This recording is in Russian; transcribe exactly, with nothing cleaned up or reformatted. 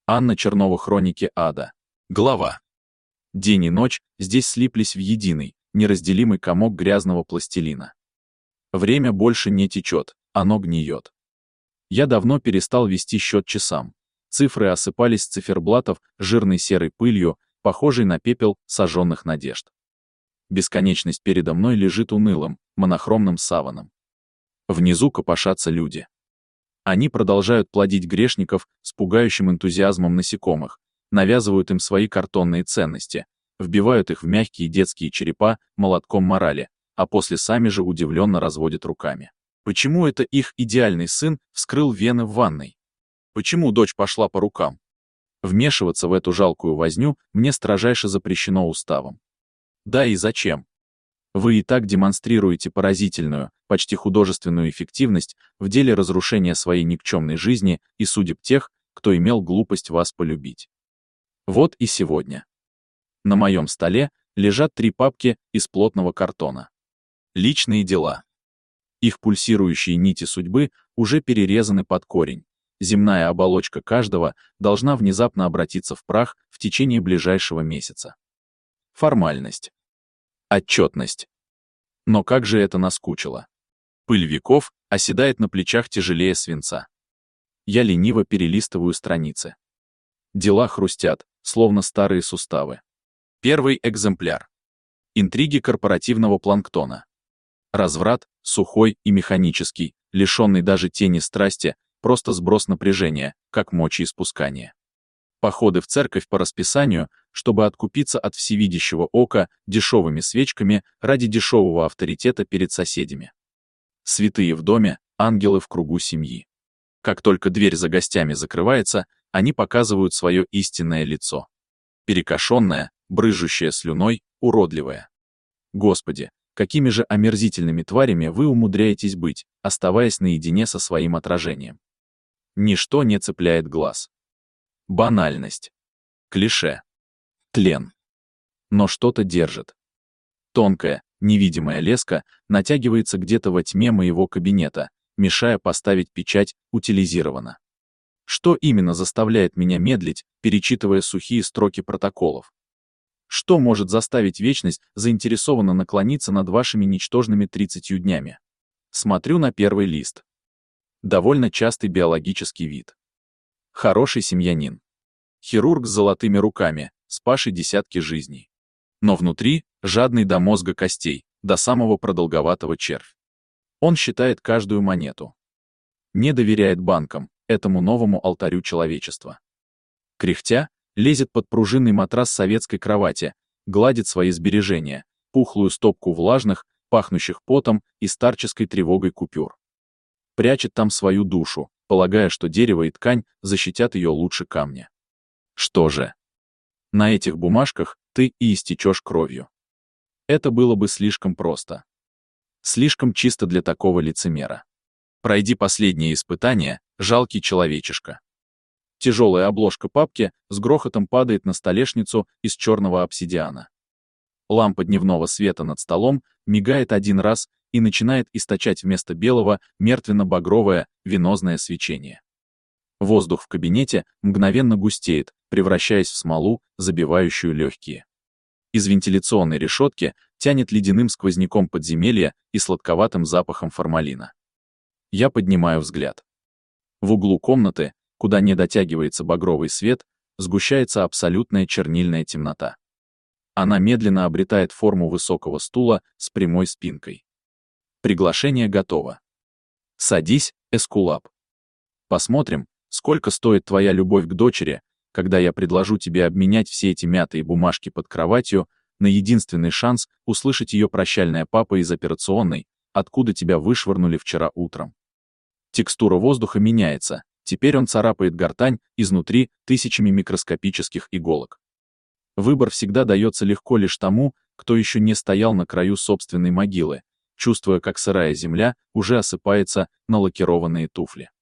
Анна Чернова. Хроники ада. Глава. День и ночь здесь слиплись в единый, неразделимый комок грязного пластилина. Время больше не течет, оно гниет. Я давно перестал вести счет часам. Цифры осыпались с циферблатов жирной серой пылью, похожей на пепел сожженных надежд. Бесконечность передо мной лежит унылым, монохромным саваном. Внизу копошатся люди. Они продолжают плодить грешников с пугающим энтузиазмом насекомых, навязывают им свои картонные ценности, вбивают их в мягкие детские черепа молотком морали, а после сами же удивленно разводят руками. Почему это их идеальный сын вскрыл вены в ванной? Почему дочь пошла по рукам? Вмешиваться в эту жалкую возню мне строжайше запрещено уставом. Да и зачем? Вы и так демонстрируете поразительную, почти художественную эффективность в деле разрушения своей никчемной жизни и судеб тех, кто имел глупость вас полюбить. Вот и сегодня. На моем столе лежат три папки из плотного картона. Личные дела. Их пульсирующие нити судьбы уже перерезаны под корень. Земная оболочка каждого должна внезапно обратиться в прах в течение ближайшего месяца. Формальность. Отчетность. Но как же это наскучило. Пыль веков оседает на плечах тяжелее свинца. Я лениво перелистываю страницы. Дела хрустят, словно старые суставы. Первый экземпляр. Интриги корпоративного планктона. Разврат, сухой и механический, лишенный даже тени страсти, просто сброс напряжения, как мочеиспускание. Походы в церковь по расписанию, чтобы откупиться от всевидящего ока дешевыми свечками ради дешевого авторитета перед соседями. Святые в доме, ангелы в кругу семьи. Как только дверь за гостями закрывается, они показывают свое истинное лицо. Перекошенное, брызжущее слюной, уродливое. Господи, какими же омерзительными тварями вы умудряетесь быть, оставаясь наедине со своим отражением. Ничто не цепляет глаз. Банальность. Клише. Тлен. Но что-то держит. Тонкая, невидимая леска натягивается где-то во тьме моего кабинета, мешая поставить печать «утилизировано». Что именно заставляет меня медлить, перечитывая сухие строки протоколов? Что может заставить вечность заинтересованно наклониться над вашими ничтожными тридцатью днями? Смотрю на первый лист. Довольно частый биологический вид. Хороший семьянин. Хирург с золотыми руками, спасший десятки жизней. Но внутри жадный до мозга костей, до самого продолговатого червь. Он считает каждую монету. Не доверяет банкам, этому новому алтарю человечества. Кряхтя, лезет под пружинный матрас советской кровати, гладит свои сбережения, пухлую стопку влажных, пахнущих потом и старческой тревогой купюр. Прячет там свою душу, полагая, что дерево и ткань защитят ее лучше камня. Что же? На этих бумажках ты и истечешь кровью. Это было бы слишком просто. Слишком чисто для такого лицемера. Пройди последнее испытание, жалкий человечишка. Тяжелая обложка папки с грохотом падает на столешницу из черного обсидиана. Лампа дневного света над столом мигает один раз и начинает источать вместо белого мертвенно-багровое венозное свечение. Воздух в кабинете мгновенно густеет, превращаясь в смолу, забивающую легкие. Из вентиляционной решетки тянет ледяным сквозняком подземелья и сладковатым запахом формалина. Я поднимаю взгляд. В углу комнаты, куда не дотягивается багровый свет, сгущается абсолютная чернильная темнота. Она медленно обретает форму высокого стула с прямой спинкой. Приглашение готово. Садись, Эскулап. Посмотрим, сколько стоит твоя любовь к дочери, когда я предложу тебе обменять все эти мятые бумажки под кроватью на единственный шанс услышать ее прощальное папа из операционной, откуда тебя вышвырнули вчера утром. Текстура воздуха меняется, теперь он царапает гортань изнутри тысячами микроскопических иголок. Выбор всегда дается легко лишь тому, кто еще не стоял на краю собственной могилы, чувствуя, как сырая земля уже осыпается на лакированные туфли.